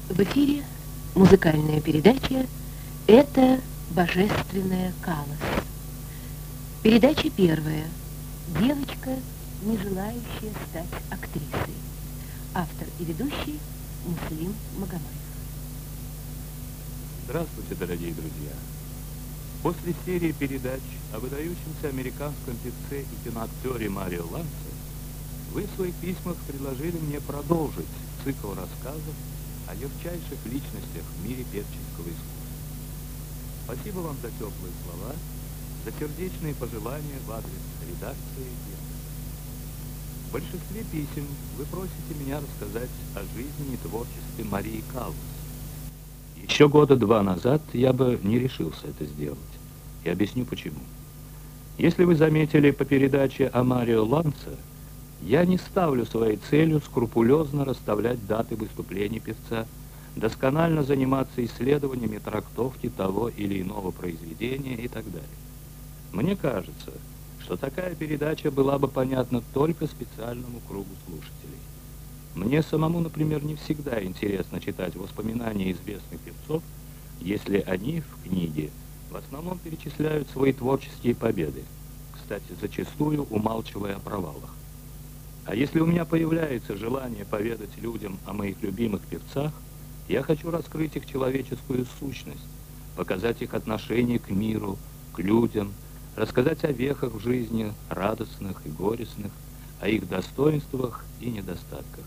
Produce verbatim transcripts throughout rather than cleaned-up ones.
В эфире музыкальная передача «Это божественная Каллас». Передача первая. Девочка, не желающая стать актрисой. Автор и ведущий Муслим Магомаев. Здравствуйте, дорогие друзья. После серии передач о выдающемся американском певце и киноактере Марио Ланце вы в своих письмах предложили мне продолжить цикл рассказов о ярчайших личностях в мире певческого искусства. Спасибо вам за теплые слова, за сердечные пожелания в адрес редакции и в большинстве писем вы просите меня рассказать о жизни и творчестве Марии Каллас. Еще года два назад я бы не решился это сделать. И объясню почему. Если вы заметили по передаче о Марио Ланце, я не ставлю своей целью скрупулезно расставлять даты выступлений певца, досконально заниматься исследованиями трактовки того или иного произведения и так далее. Мне кажется, что такая передача была бы понятна только специальному кругу слушателей. Мне самому, например, не всегда интересно читать воспоминания известных певцов, если они в книге в основном перечисляют свои творческие победы, кстати, зачастую умалчивая о провалах. А если у меня появляется желание поведать людям о моих любимых певцах, я хочу раскрыть их человеческую сущность, показать их отношение к миру, к людям, рассказать о вехах в жизни, радостных и горестных, о их достоинствах и недостатках.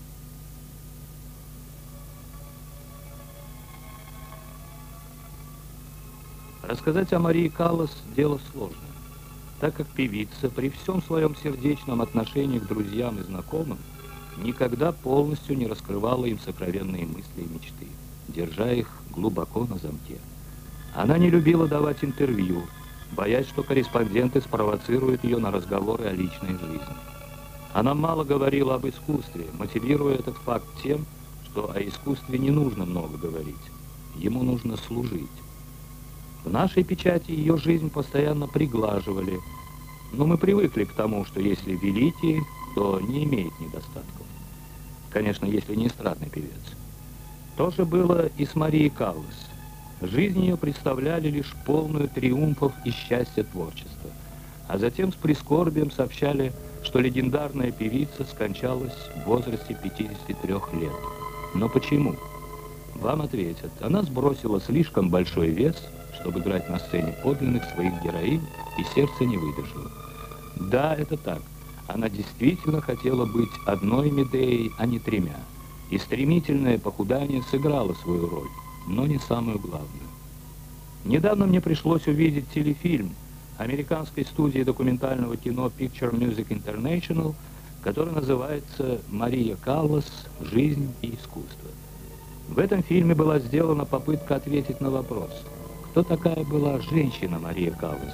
Рассказать о Марии Каллас – дело сложное, так как певица при всем своем сердечном отношении к друзьям и знакомым никогда полностью не раскрывала им сокровенные мысли и мечты, держа их глубоко на замке. Она не любила давать интервью, боясь, что корреспонденты спровоцируют ее на разговоры о личной жизни. Она мало говорила об искусстве, мотивируя этот факт тем, что о искусстве не нужно много говорить, ему нужно служить. В нашей печати ее жизнь постоянно приглаживали, но мы привыкли к тому, что если великий, то не имеет недостатков. Конечно, если не эстрадный певец. То же было и с Марией Каллас. Жизнь ее представляли лишь полную триумфов и счастья творчества, а затем с прискорбием сообщали, что легендарная певица скончалась в возрасте пятидесяти трёх лет. Но почему? Вам ответят, она сбросила слишком большой вес, чтобы играть на сцене подлинных своих героинь, и сердце не выдержало. Да, это так. Она действительно хотела быть одной Медеей, а не тремя. И стремительное похудание сыграло свою роль, но не самую главную. Недавно мне пришлось увидеть телефильм американской студии документального кино Picture Music International, который называется «Мария Каллас. Жизнь и искусство». В этом фильме была сделана попытка ответить на вопрос, кто такая была женщина Мария Каллас.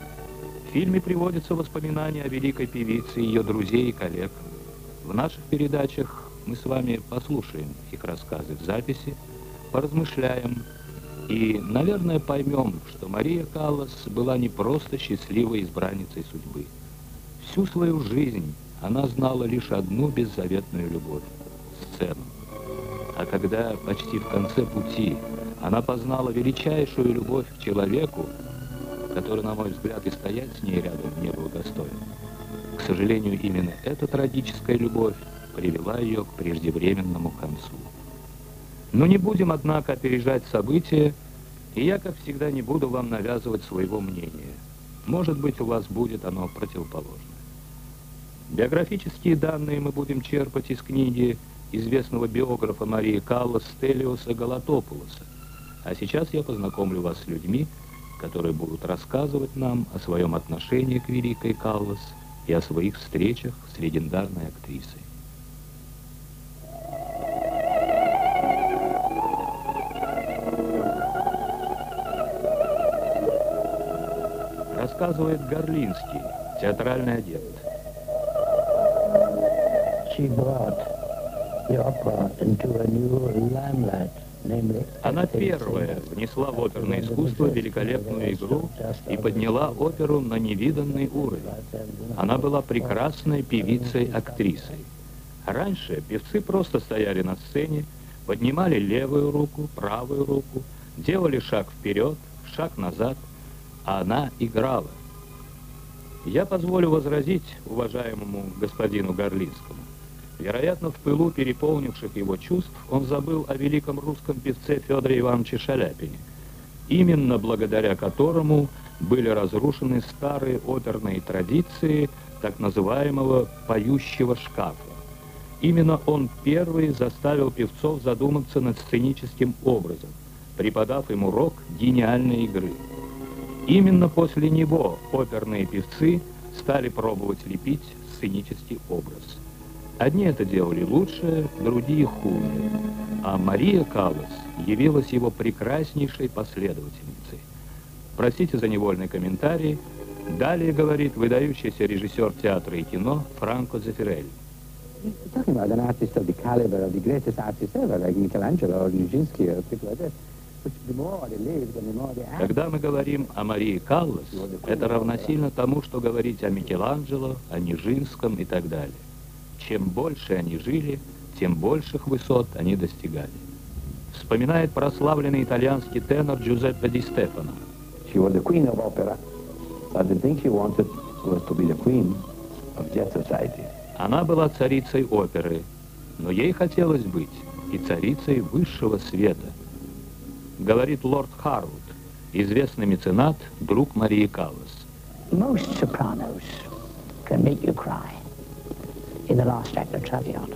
В фильме приводятся воспоминания о великой певице, ее друзей и коллег. В наших передачах мы с вами послушаем их рассказы в записи, поразмышляем и, наверное, поймем, что Мария Каллас была не просто счастливой избранницей судьбы. Всю свою жизнь она знала лишь одну беззаветную любовь – сцену. А когда почти в конце пути она познала величайшую любовь к человеку, который, на мой взгляд, и стоять с ней рядом не был достоин, к сожалению, именно эта трагическая любовь привела ее к преждевременному концу. Но не будем, однако, опережать события, и я, как всегда, не буду вам навязывать своего мнения. Может быть, у вас будет оно противоположное. Биографические данные мы будем черпать из книги известного биографа Марии Каллас Стелиоса Галатопулоса. А сейчас я познакомлю вас с людьми, которые будут рассказывать нам о своем отношении к великой Каллас и о своих встречах с легендарной актрисой. Рассказывает Горлинский, театральный адепт. She brought the opera into a new limelight. Она первая внесла в оперное искусство великолепную игру и подняла оперу на невиданный уровень. Она была прекрасной певицей-актрисой. Раньше певцы просто стояли на сцене, поднимали левую руку, правую руку, делали шаг вперед, шаг назад, а она играла. Я позволю возразить уважаемому господину Горлинскому. Вероятно, в пылу переполнивших его чувств он забыл о великом русском певце Федоре Ивановиче Шаляпине, именно благодаря которому были разрушены старые оперные традиции так называемого «поющего шкафа». Именно он первый заставил певцов задуматься над сценическим образом, преподав им урок гениальной игры. Именно после него оперные певцы стали пробовать лепить сценический образ. Одни это делали лучше, другие хуже. А Мария Каллас явилась его прекраснейшей последовательницей. Простите за невольный комментарий. Далее говорит выдающийся режиссер театра и кино Франко Зефирелли. Talking about an artist of the caliber of the greatest artists ever, like Michelangelo or Nijinsky or people like that, which the more they lived and the more they acted. Когда мы говорим о Марии Каллас, это равносильно тому, что говорить о Микеланджело, о Нижинском и так далее. Чем больше они жили, тем больших высот они достигали. Вспоминает прославленный итальянский тенор Джузеппе Ди Стефано. She was the queen of opera, but the thing she wanted was to be the queen of jet society. Она была царицей оперы, но ей хотелось быть и царицей высшего света. Говорит лорд Харвуд, известный меценат, друг Марии Каллас. Most sopranos can make you cry in the last act of Traviata.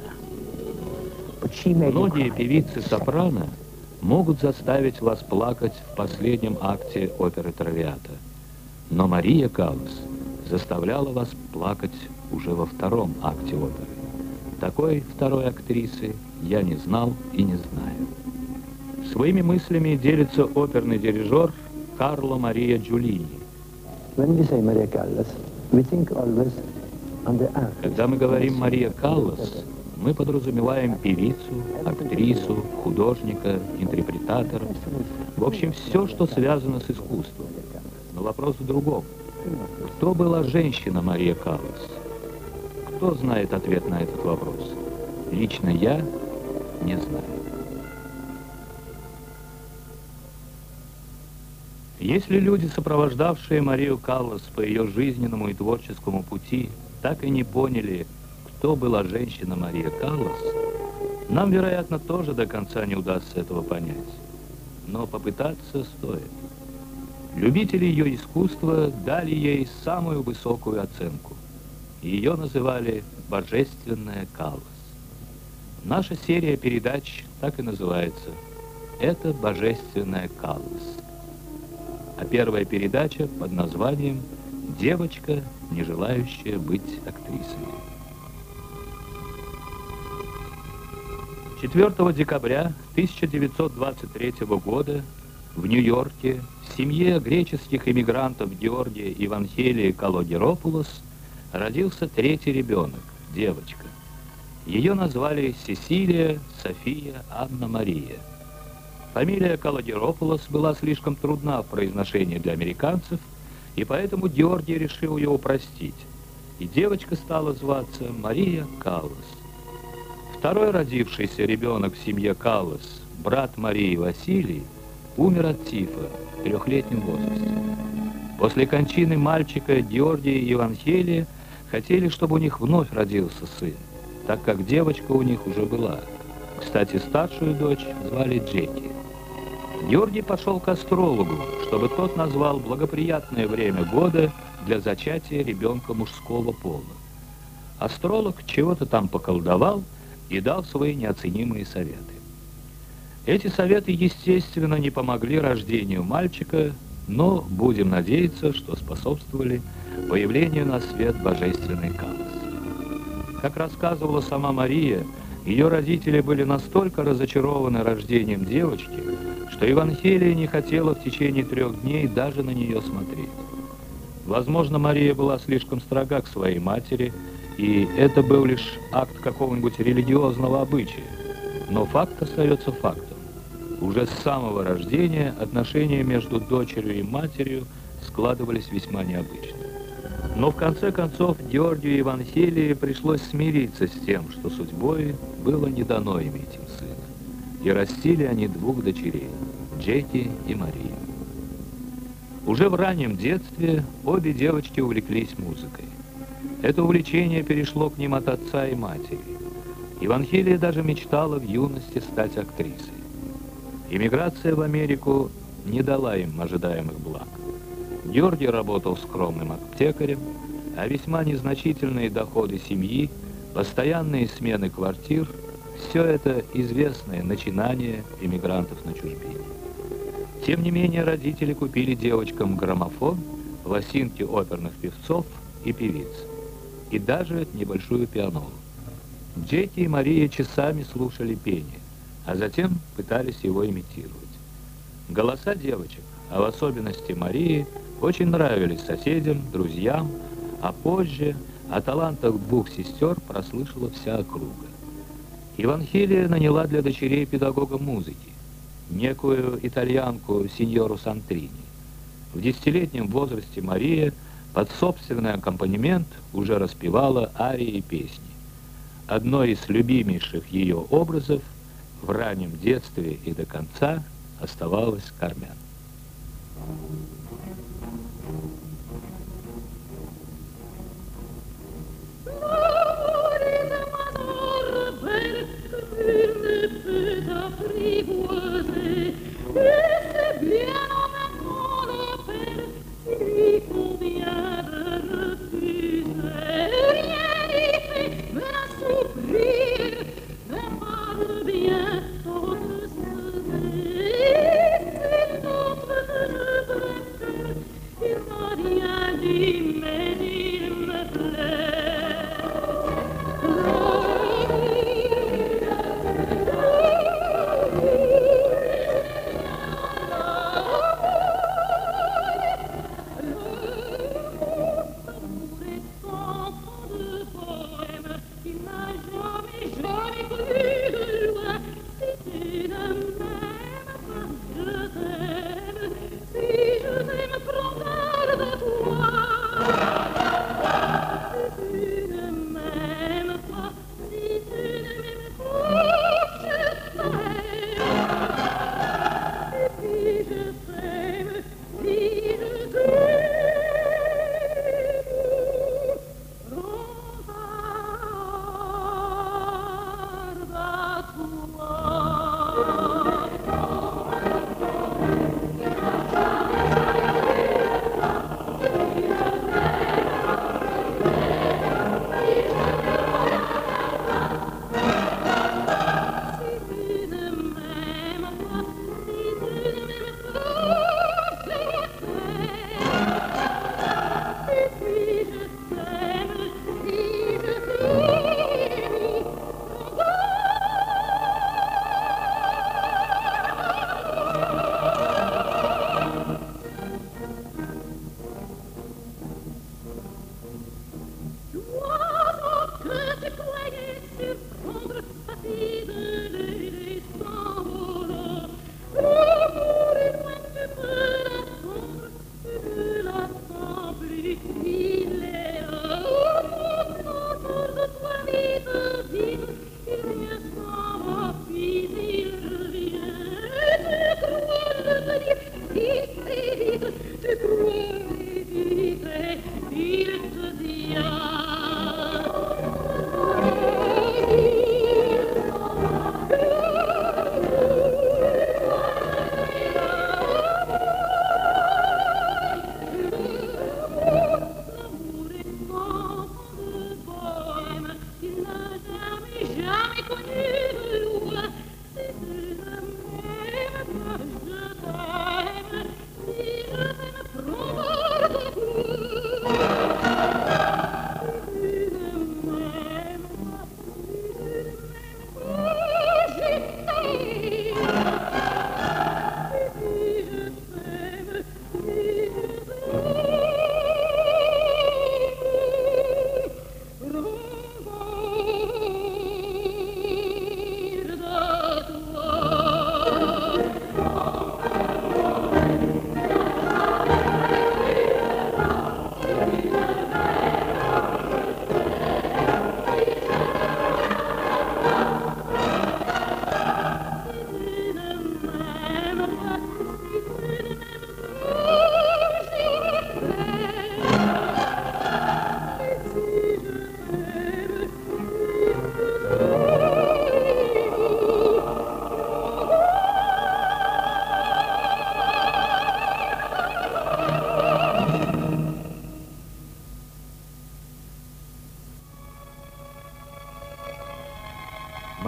But she made you Многие cry. певицы сопрано могут заставить вас плакать в последнем акте оперы Травиата. Но Мария Каллас заставляла вас плакать уже во втором акте оперы. Такой второй актрисы я не знал и не знаю. Своими мыслями делится оперный дирижер Карло Мария Джулини. When we say Maria Callas, we think always on the actress. Когда мы говорим «Мария Каллас», мы подразумеваем певицу, актрису, художника, интерпретатора. В общем, все, что связано с искусством. Но вопрос в другом. Кто была женщина Мария Каллас? Кто знает ответ на этот вопрос? Лично я не знаю. Если люди, сопровождавшие Марию Каллас по ее жизненному и творческому пути, так и не поняли, кто была женщина Мария Каллас, нам, вероятно, тоже до конца не удастся этого понять. Но попытаться стоит. Любители ее искусства дали ей самую высокую оценку. Ее называли «Божественная Каллас». Наша серия передач так и называется. Это «Божественная Каллас». А первая передача под названием «Девочка, не желающая быть актрисой». четвёртого декабря тысяча девятьсот двадцать третьего года в Нью-Йорке в семье греческих эмигрантов Георгия и Ванхелии Калогеропулос родился третий ребенок, девочка. Ее назвали Сесилия, София, Анна Мария. Фамилия Калогеропулос была слишком трудна в произношении для американцев, и поэтому Георгий решил ее упростить, и девочка стала зваться Мария Каллас. Второй родившийся ребенок в семье Каллас, брат Марии Василий, умер от тифа в трехлетнем возрасте. После кончины мальчика Георгия и Евангелия хотели, чтобы у них вновь родился сын, так как девочка у них уже была. Кстати, старшую дочь звали Джеки. Георгий пошел к астрологу, чтобы тот назвал благоприятное время года для зачатия ребенка мужского пола. Астролог чего-то там поколдовал и дал свои неоценимые советы. Эти советы, естественно, не помогли рождению мальчика, но будем надеяться, что способствовали появлению на свет божественной Каллас. Как рассказывала сама Мария, ее родители были настолько разочарованы рождением девочки, что Евангелия не хотела в течение трех дней даже на нее смотреть. Возможно, Мария была слишком строга к своей матери, и это был лишь акт какого-нибудь религиозного обычая. Но факт остается фактом. Уже с самого рождения отношения между дочерью и матерью складывались весьма необычно. Но в конце концов Георгию и Евангелии пришлось смириться с тем, что судьбой было не дано иметь им сына. и растили они двух дочерей, Джетти и Марию. Уже в раннем детстве обе девочки увлеклись музыкой. Это увлечение перешло к ним от отца и матери. Иванхелия даже мечтала в юности стать актрисой. Эмиграция в Америку не дала им ожидаемых благ. Георгий работал скромным аптекарем, а весьма незначительные доходы семьи, постоянные смены квартир – все это известное начинание эмигрантов на чужбине. Тем не менее, родители купили девочкам граммофон, лосинки оперных певцов и певиц, и даже небольшую пианолу. Джетти и Мария часами слушали пение, а затем пытались его имитировать. Голоса девочек, а в особенности Марии, очень нравились соседям, друзьям, а позже о талантах двух сестер прослышала вся округа. Иванхелия наняла для дочерей педагога музыки, некую итальянку синьору Сантрини. В десятилетнем возрасте Мария под собственный аккомпанемент уже распевала арии и песни. Одной из любимейших ее образов в раннем детстве и до конца оставалась Кармен. Thank you.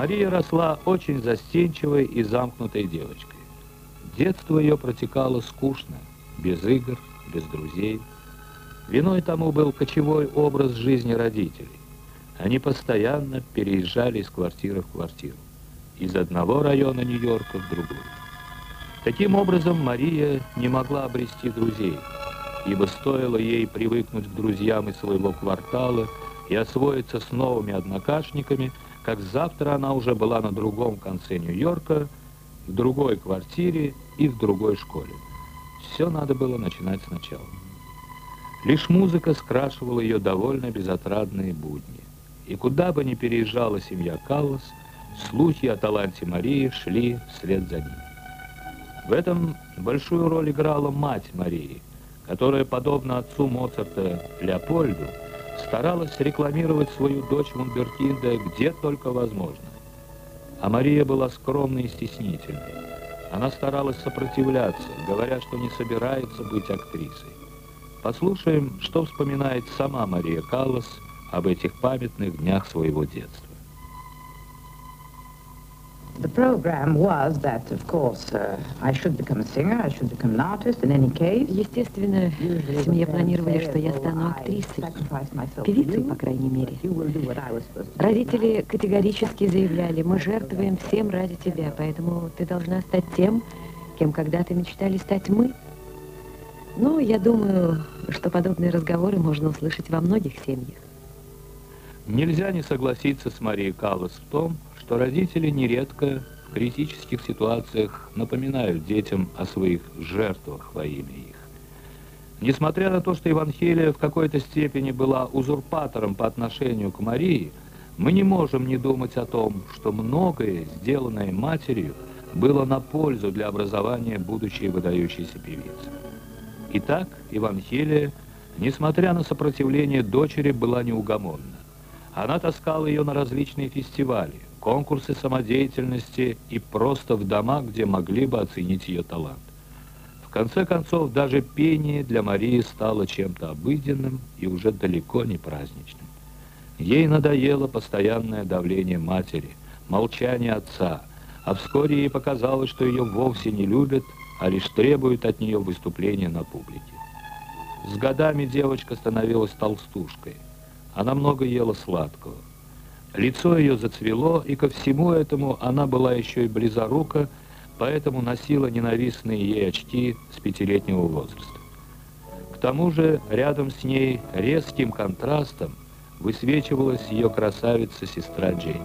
Мария росла очень застенчивой и замкнутой девочкой. Детство ее протекало скучно, без игр, без друзей. Виной тому был кочевой образ жизни родителей. Они постоянно переезжали из квартиры в квартиру, из одного района Нью-Йорка в другой. Таким образом, Мария не могла обрести друзей, ибо стоило ей привыкнуть к друзьям из своего квартала и освоиться с новыми однокашниками, как завтра она уже была на другом конце Нью-Йорка, в другой квартире и в другой школе. Все надо было начинать сначала. Лишь музыка скрашивала ее довольно безотрадные будни. И куда бы ни переезжала семья Каллас, слухи о таланте Марии шли вслед за ней. В этом большую роль играла мать Марии, которая, подобно отцу Моцарта Леопольду, старалась рекламировать свою дочь Вундеркинда где только возможно. А Мария была скромной и стеснительной. Она старалась сопротивляться, говоря, что не собирается быть актрисой. Послушаем, что вспоминает сама Мария Каллас об этих памятных днях своего детства. The program was that, of course, uh, I should become a singer, I should become an artist in any case. Естественно, в семье планировали, что я стану актрисой, певицей, по крайней мере. Родители категорически заявляли: мы жертвуем всем ради тебя, поэтому ты должна стать тем, кем когда-то мечтали стать мы. Ну, я думаю, что подобные разговоры можно услышать во многих семьях. Нельзя не согласиться с Марией Каллас в том, что родители нередко в критических ситуациях напоминают детям о своих жертвах во имя их. Несмотря на то, что Евангелия в какой-то степени была узурпатором по отношению к Марии, мы не можем не думать о том, что многое, сделанное матерью, было на пользу для образования будущей выдающейся певицы. Итак, Евангелия, несмотря на сопротивление дочери, была неугомонна. Она таскала ее на различные фестивали, конкурсы самодеятельности и просто в дома, где могли бы оценить ее талант. В конце концов, даже пение для Марии стало чем-то обыденным и уже далеко не праздничным. Ей надоело постоянное давление матери, молчание отца, а вскоре ей показалось, что ее вовсе не любят, а лишь требуют от нее выступления на публике. С годами девочка становилась толстушкой. Она много ела сладкого. Лицо ее зацвело, и ко всему этому она была еще и близорука, поэтому носила ненавистные ей очки с пятилетнего возраста. К тому же рядом с ней резким контрастом высвечивалась ее красавица-сестра Джеки.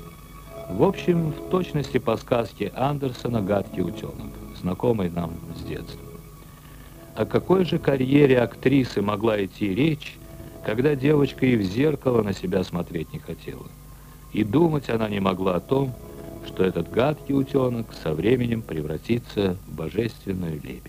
В общем, в точности по сказке Андерсона «Гадкий утенок», знакомой нам с детства. О какой же карьере актрисы могла идти речь, когда девочка и в зеркало на себя смотреть не хотела? И думать она не могла о том, что этот гадкий утенок со временем превратится в божественную лебедь.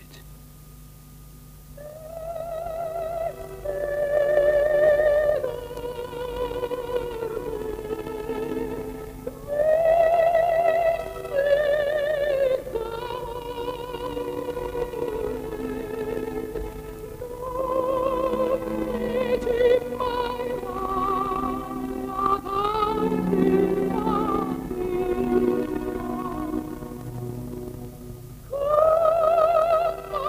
Oh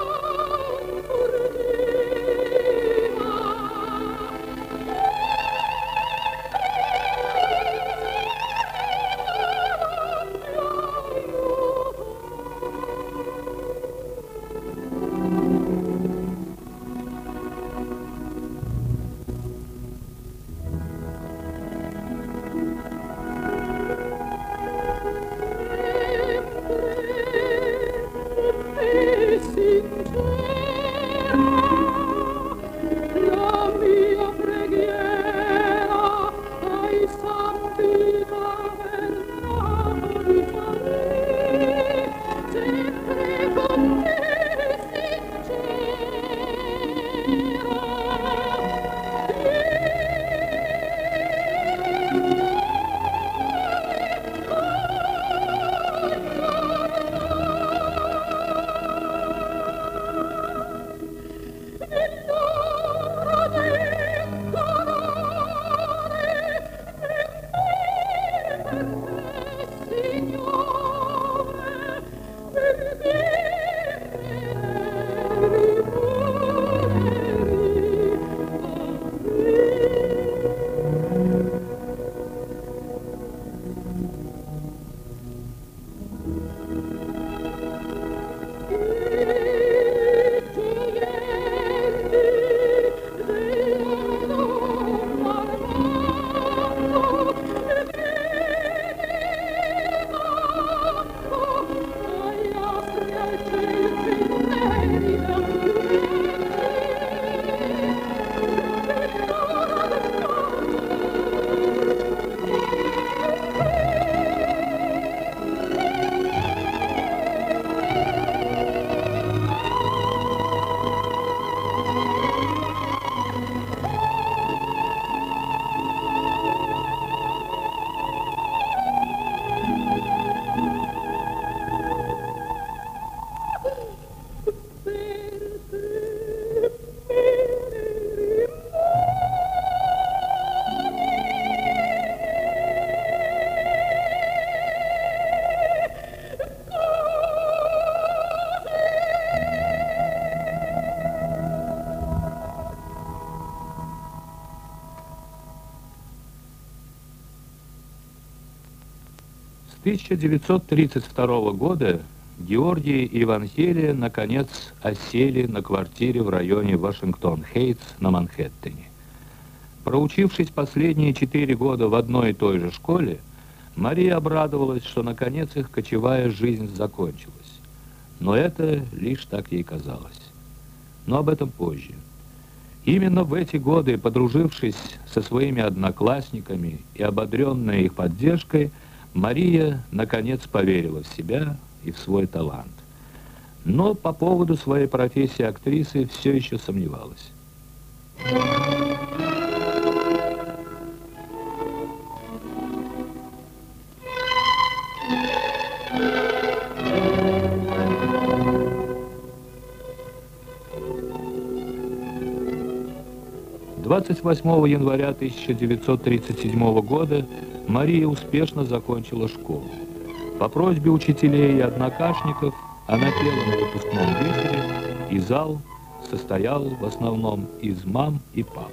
тысяча девятьсот тридцать второго года Георгий и Евангелия наконец осели на квартире в районе Вашингтон-Хейтс на Манхэттене. Проучившись последние четыре года в одной и той же школе, Мария обрадовалась, что наконец их кочевая жизнь закончилась. Но это лишь так ей казалось. Но об этом позже. Именно в эти годы, подружившись со своими одноклассниками и ободренная их поддержкой, Мария наконец поверила в себя и в свой талант. Но по поводу своей профессии актрисы все еще сомневалась. двадцать восьмого января тысяча девятьсот тридцать седьмого года Мария успешно закончила школу. По просьбе учителей и однокашников она пела на выпускном вечере, и зал состоял в основном из мам и пап.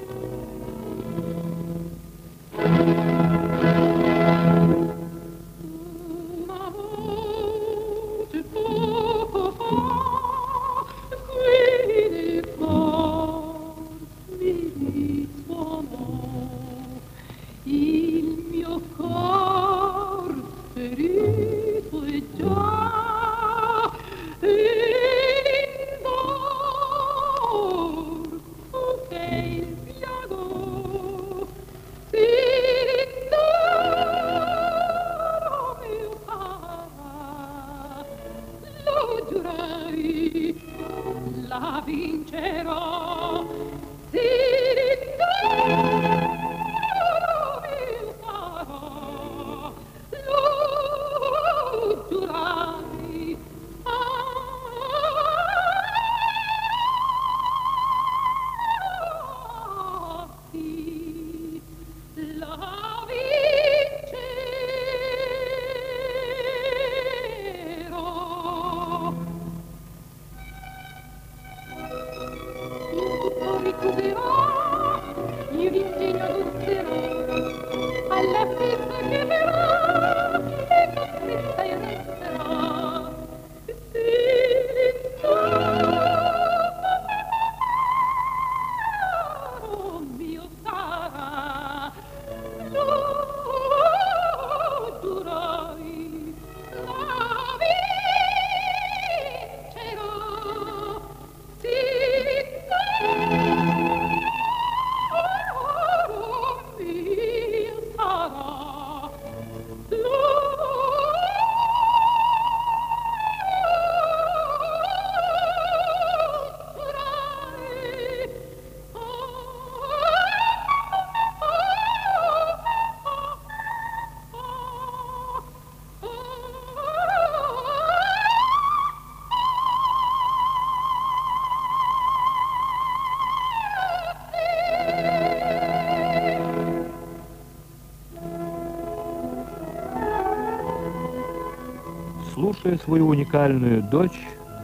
Слушая свою уникальную дочь,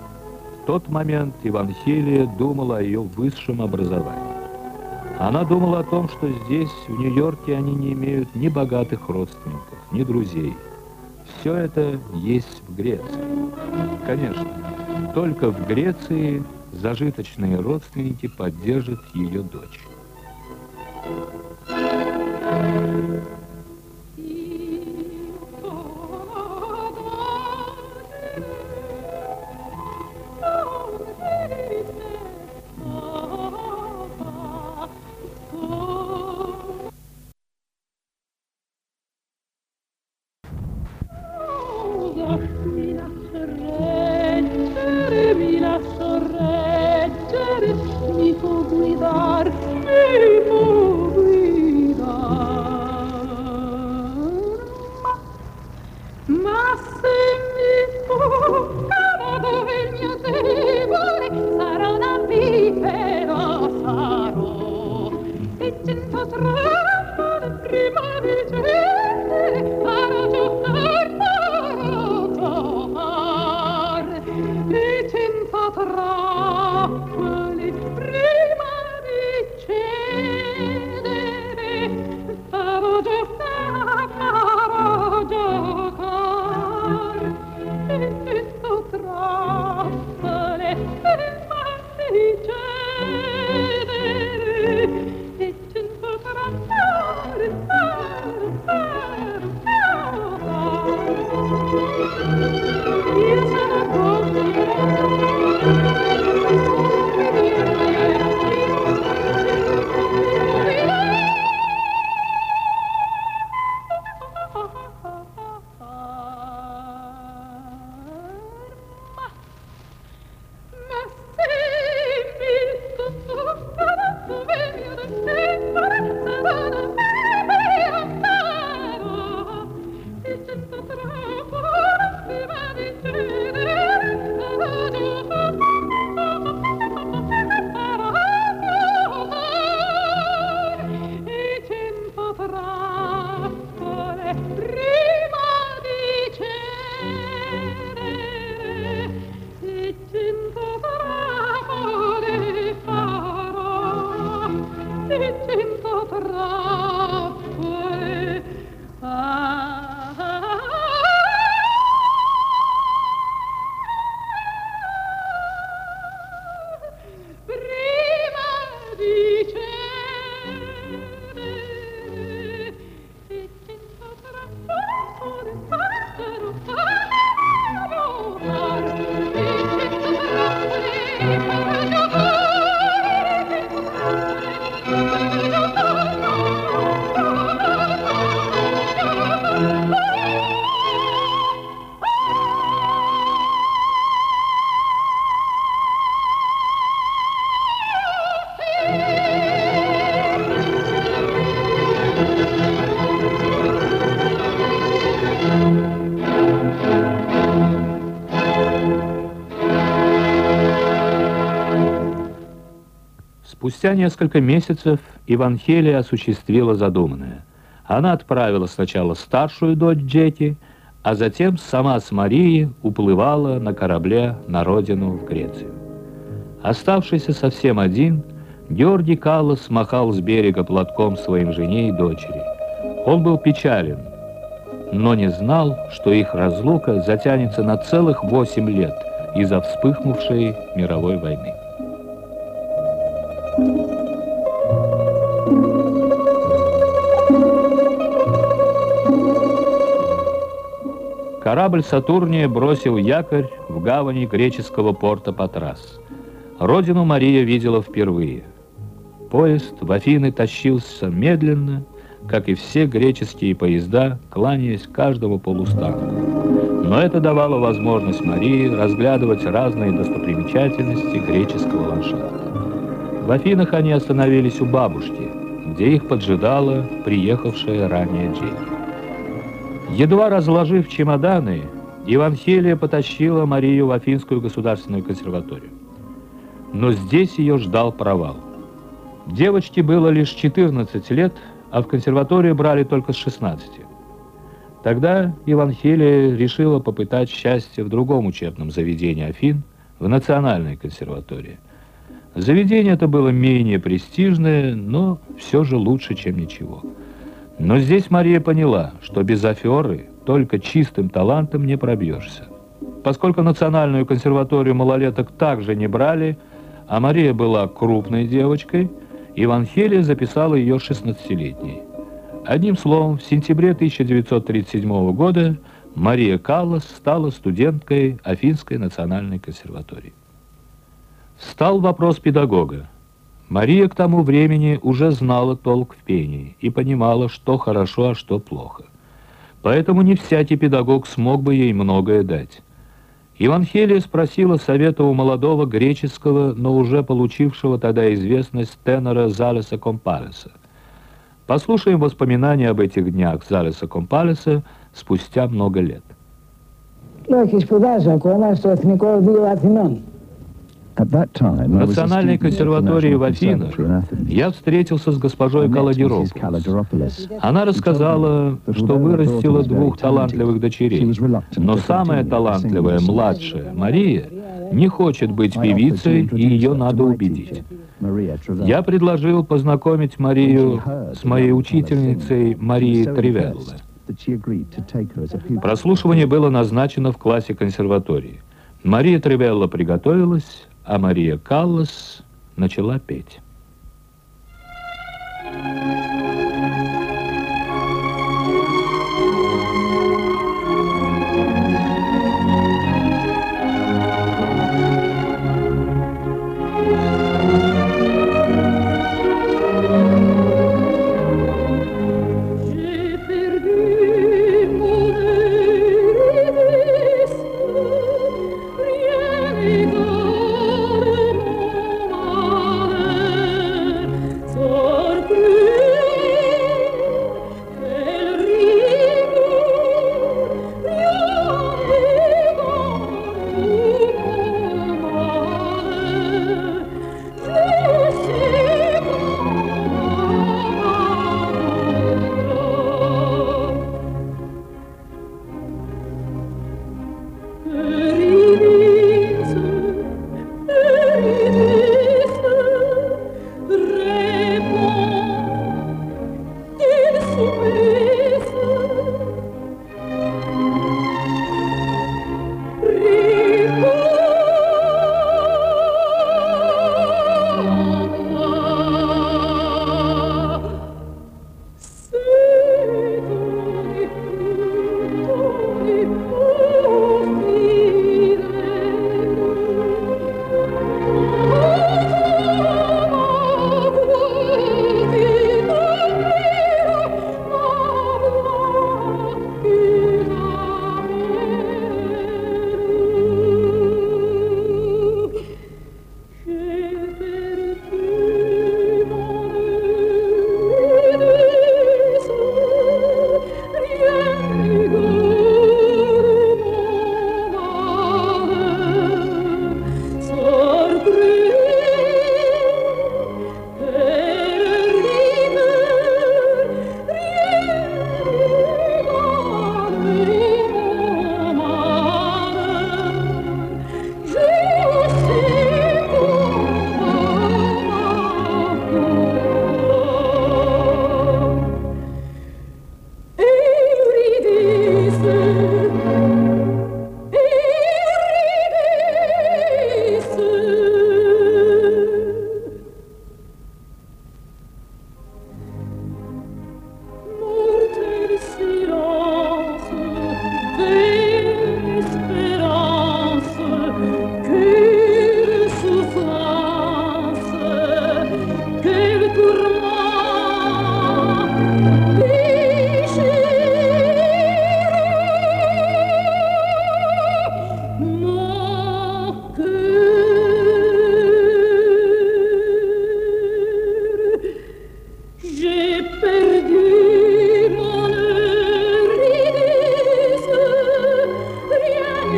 в тот момент Евангелия думала о ее высшем образовании. Она думала о том, что здесь, в Нью-Йорке, они не имеют ни богатых родственников, ни друзей. Все это есть в Греции. Конечно, только в Греции зажиточные родственники поддержат ее дочь. Farò giocare, farò giocare. Спустя несколько месяцев Ивангелия осуществила задуманное. Она отправила сначала старшую дочь Джети, а затем сама с Марией уплывала на корабле на родину в Грецию. Оставшийся совсем один, Георгий Каллас махал с берега платком своим жене и дочери. Он был печален, но не знал, что их разлука затянется на целых восемь лет из-за вспыхнувшей мировой войны. Корабль «Сатурния» бросил якорь в гавани греческого порта Патрас. Родину Мария видела впервые. Поезд в Афины тащился медленно, как и все греческие поезда, кланяясь каждому полустанку. Но это давало возможность Марии разглядывать разные достопримечательности греческого ландшафта. В Афинах они остановились у бабушки, где их поджидала приехавшая ранее Джети. Едва разложив чемоданы, Ивангелия потащила Марию в Афинскую государственную консерваторию. Но здесь ее ждал провал. Девочке было лишь четырнадцать лет, а в консерваторию брали только с шестнадцати. Тогда Ивангелия решила попытать счастье в другом учебном заведении Афин, в Национальной консерватории. Заведение это было менее престижное, но все же лучше, чем ничего. Но здесь Мария поняла, что без аферы только чистым талантом не пробьешься. Поскольку Национальную консерваторию малолеток также не брали, а Мария была крупной девочкой, Ивангелия записала ее шестнадцатилетней. Одним словом, в сентябре тысяча девятьсот тридцать седьмого года Мария Каллас стала студенткой Афинской национальной консерватории. Встал вопрос педагога. Мария к тому времени уже знала толк в пении и понимала, что хорошо, а что плохо. Поэтому не всякий педагог смог бы ей многое дать. Ивангелия спросила совета у молодого греческого, но уже получившего тогда известность тенора Залеса Компалеса. Послушаем воспоминания об этих днях Залеса Компалеса спустя много лет. В Национальной консерватории в Афинах я встретился с госпожой Каллидиропулос. Она рассказала, что вырастила двух талантливых дочерей, но самая талантливая, младшая, Мария, не хочет быть певицей, и ее надо убедить. Я предложил познакомить Марию с моей учительницей Марией Тривелло. Прослушивание было назначено в классе консерватории. Мария Тривелло приготовилась, а Мария Каллас начала петь.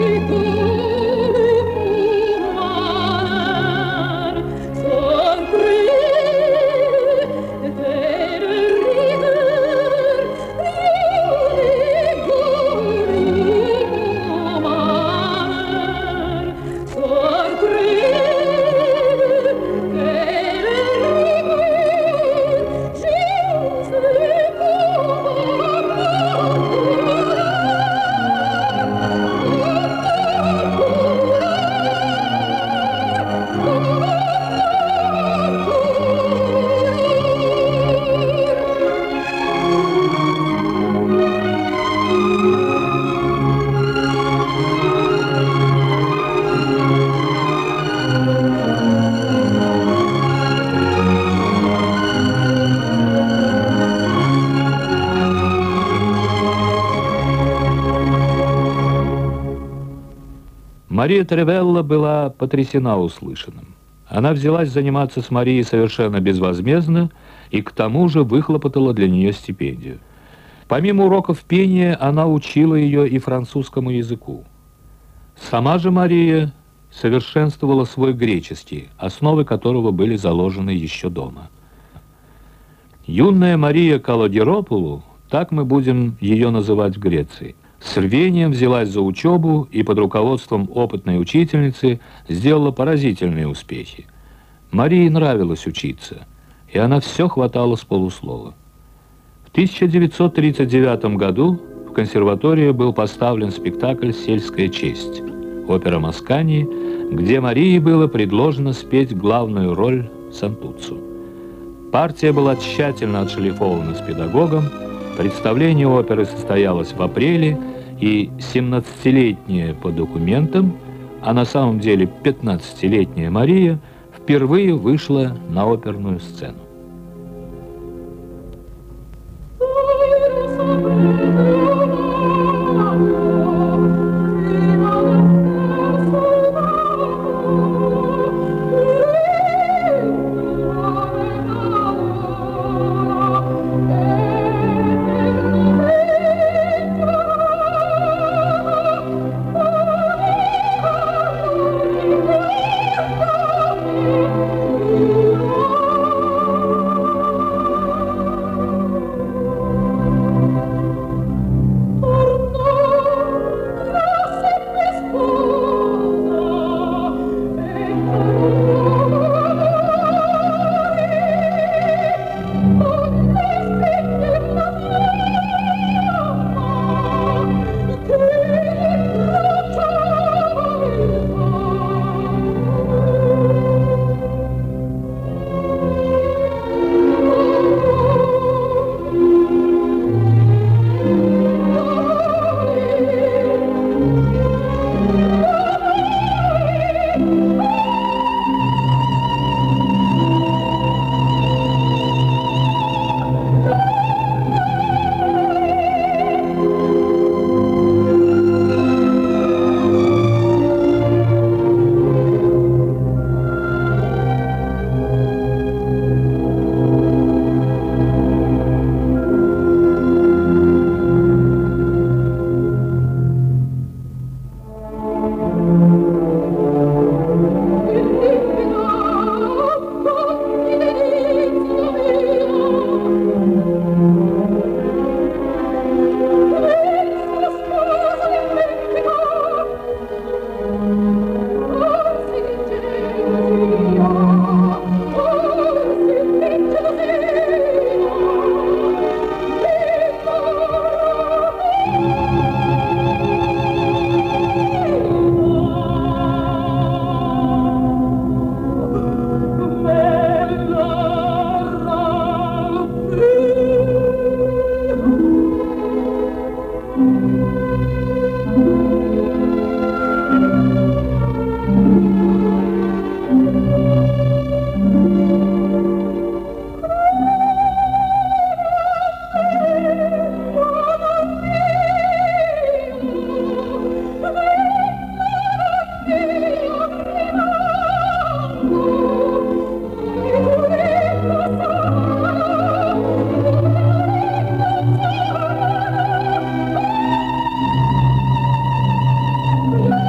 Мария Тревелла была потрясена услышанным. Она взялась заниматься с Марией совершенно безвозмездно и к тому же выхлопотала для нее стипендию. Помимо уроков пения, она учила ее и французскому языку. Сама же Мария совершенствовала свой греческий, основы которого были заложены еще дома. Юная Мария Калодиропулу, так мы будем ее называть в Греции, с рвением взялась за учебу и под руководством опытной учительницы сделала поразительные успехи. Марии нравилось учиться, и она все хватала с полуслова. В тысяча девятьсот тридцать девятом году в консерватории был поставлен спектакль «Сельская честь», опера Маскани, где Марии было предложено спеть главную роль Сантуццу. Партия была тщательно отшлифована с педагогом, представление оперы состоялось в апреле, и семнадцатилетняя по документам, а на самом деле пятнадцатилетняя Мария впервые вышла на оперную сцену. Thank you.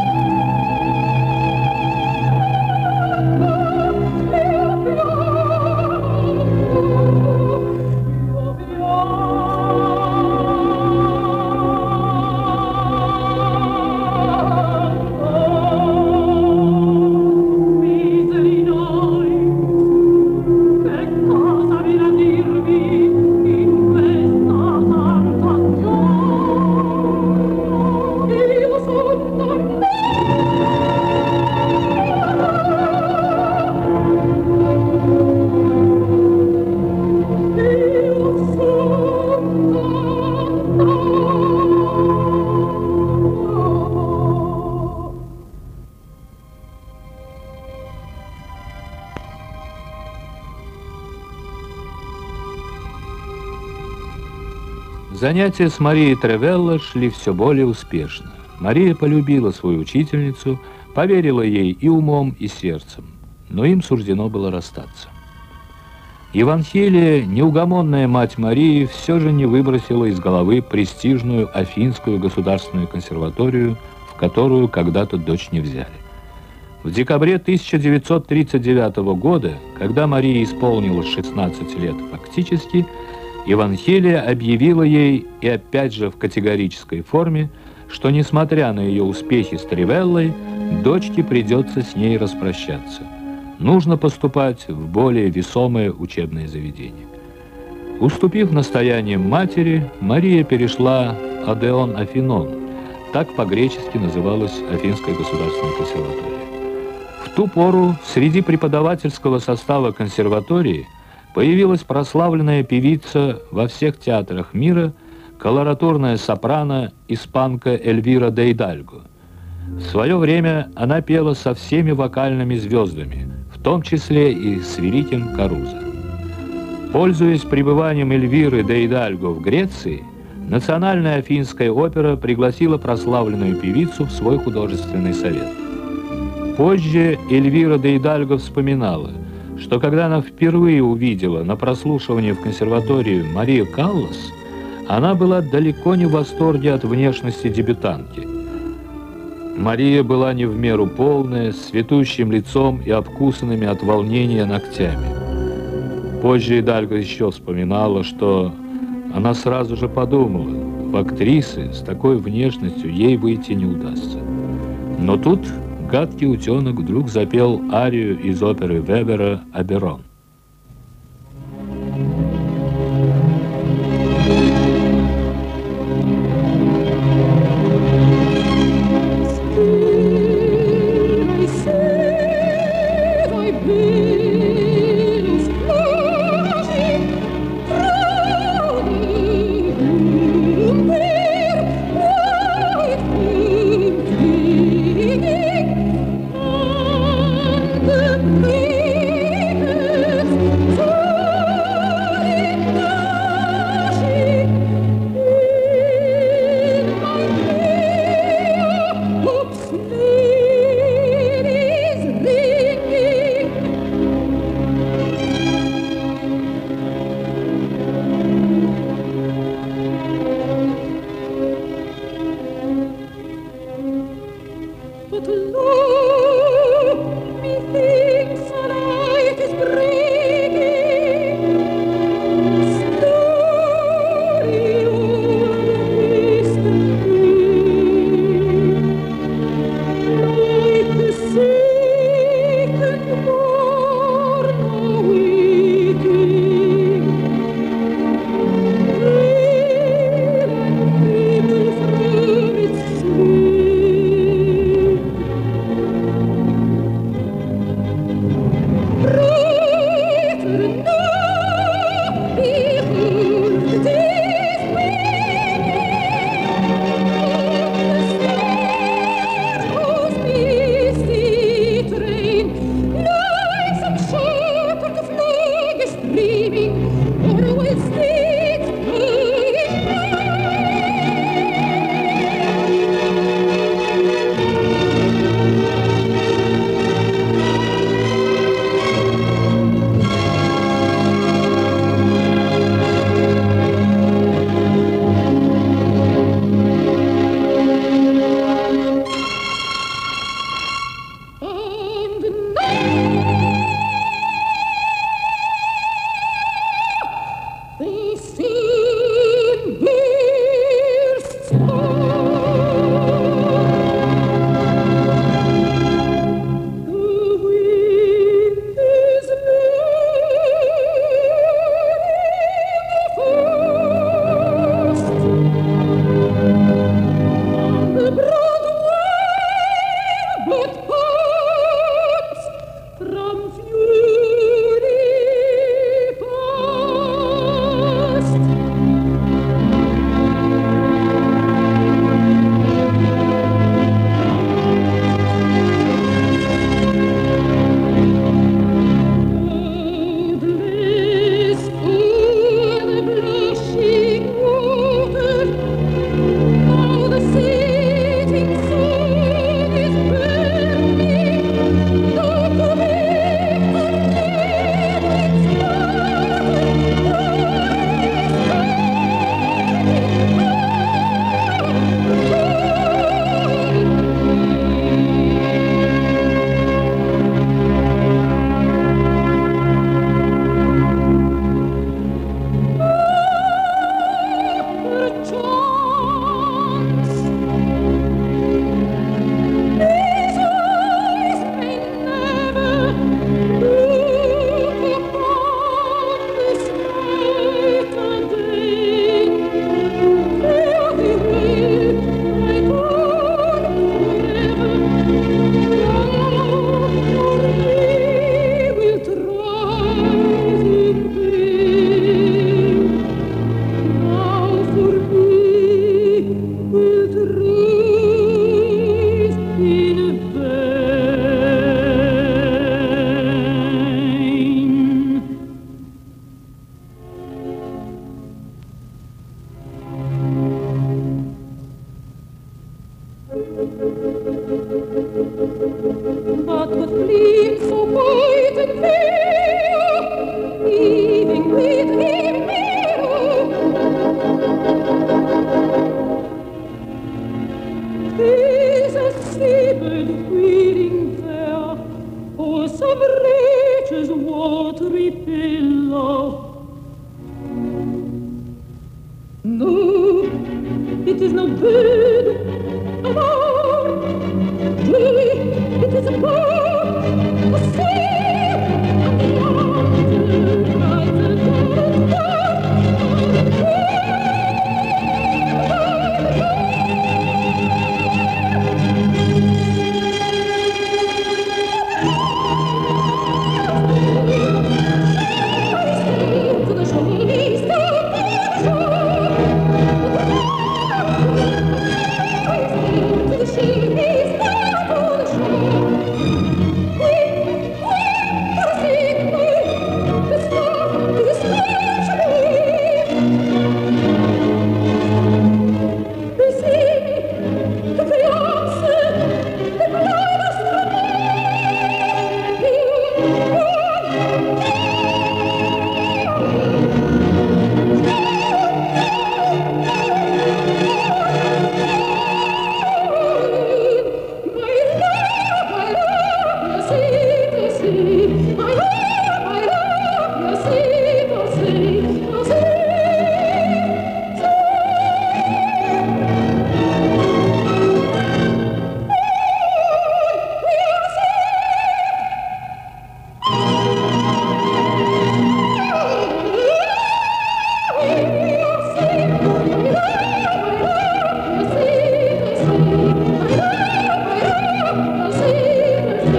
Занятия с Марией Тревелло шли все более успешно. Мария полюбила свою учительницу, поверила ей и умом, и сердцем, но им суждено было расстаться. Евангелия, неугомонная мать Марии, все же не выбросила из головы престижную Афинскую государственную консерваторию, в которую когда-то дочь не взяли. В декабре тысяча девятьсот тридцать девятого года, когда Марии исполнилось шестнадцать лет фактически, Евангелия объявила ей, и опять же в категорической форме, что, несмотря на ее успехи с Тревеллой, дочке придется с ней распрощаться. Нужно поступать в более весомое учебное заведение. Уступив настояниям матери, Мария перешла в Одеон Афинон, так по-гречески называлась Афинская государственная консерватория. В ту пору среди преподавательского состава консерватории появилась прославленная певица во всех театрах мира, колоратурная сопрано, испанка Эльвира де Идальго. В свое время она пела со всеми вокальными звездами, в том числе и с великим Карузо. Пользуясь пребыванием Эльвиры де Идальго в Греции, Национальная Афинская опера пригласила прославленную певицу в свой художественный совет. Позже Эльвира де Идальго вспоминала, что когда она впервые увидела на прослушивании в консерватории Марию Каллас, она была далеко не в восторге от внешности дебютантки. Мария была не в меру полная, с цветущим лицом и обкусанными от волнения ногтями. Позже Идальго еще вспоминала, что она сразу же подумала, в актрисы с такой внешностью ей выйти не удастся. Но тут гадкий утенок вдруг запел арию из оперы Вебера «Оберон».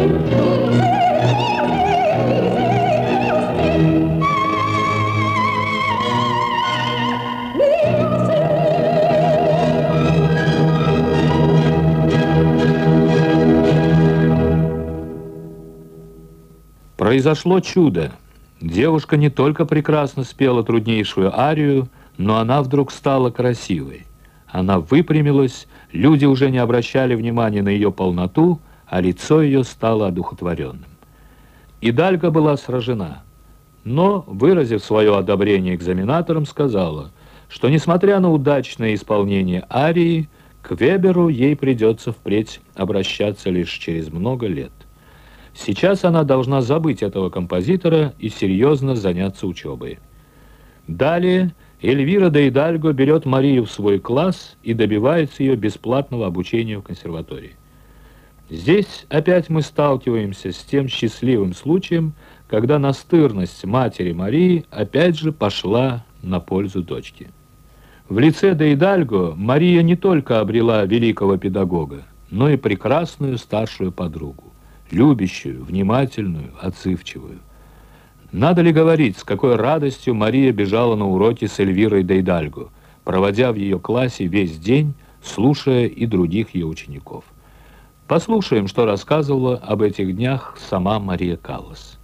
Произошло чудо. Девушка не только прекрасно спела труднейшую арию, но она вдруг стала красивой. Она выпрямилась, люди уже не обращали внимания на ее полноту, а лицо ее стало одухотворенным. Идальго была сражена, но, выразив свое одобрение экзаменаторам, сказала, что, несмотря на удачное исполнение арии, к Веберу ей придется впредь обращаться лишь через много лет. Сейчас она должна забыть этого композитора и серьезно заняться учебой. Далее Эльвира де Идальго берет Марию в свой класс и добивается ее бесплатного обучения в консерватории. Здесь опять мы сталкиваемся с тем счастливым случаем, когда настырность матери Марии опять же пошла на пользу дочки. В лице де Идальго Мария не только обрела великого педагога, но и прекрасную старшую подругу, любящую, внимательную, отзывчивую. Надо ли говорить, с какой радостью Мария бежала на уроки с Эльвирой де Идальго, проводя в ее классе весь день, слушая и других ее учеников. Послушаем, что рассказывала об этих днях сама Мария Каллас.